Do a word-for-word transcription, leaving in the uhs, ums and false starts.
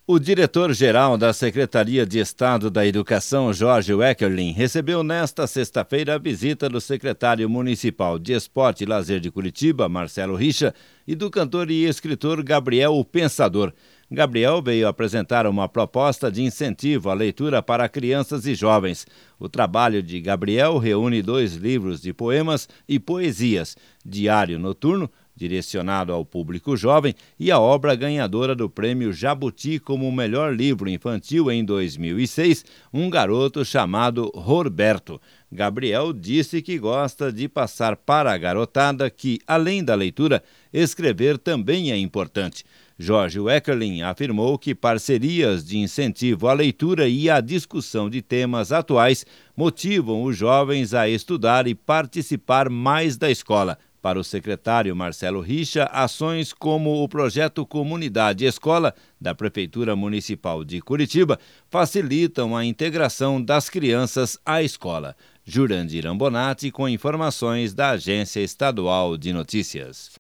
O diretor-geral da Secretaria de Estado da Educação, Jorge Weckerlin, recebeu nesta sexta-feira a visita do secretário municipal de Esporte e Lazer de Curitiba, Marcelo Richa, e do cantor e escritor Gabriel o Pensador. Gabriel veio apresentar uma proposta de incentivo à leitura para crianças e jovens. O trabalho de Gabriel reúne dois livros de poemas e poesias, Diário Noturno, direcionado ao público jovem, e a obra ganhadora do Prêmio Jabuti como o melhor livro infantil em dois mil e seis, Um Garoto Chamado Roberto. Gabriel disse que gosta de passar para a garotada que, além da leitura, escrever também é importante. Jorge Weckerlin afirmou que parcerias de incentivo à leitura e à discussão de temas atuais motivam os jovens a estudar e participar mais da escola. Para o secretário Marcelo Richa, ações como o projeto Comunidade Escola, da Prefeitura Municipal de Curitiba, facilitam a integração das crianças à escola. Jurandir Ambonati, com informações da Agência Estadual de Notícias.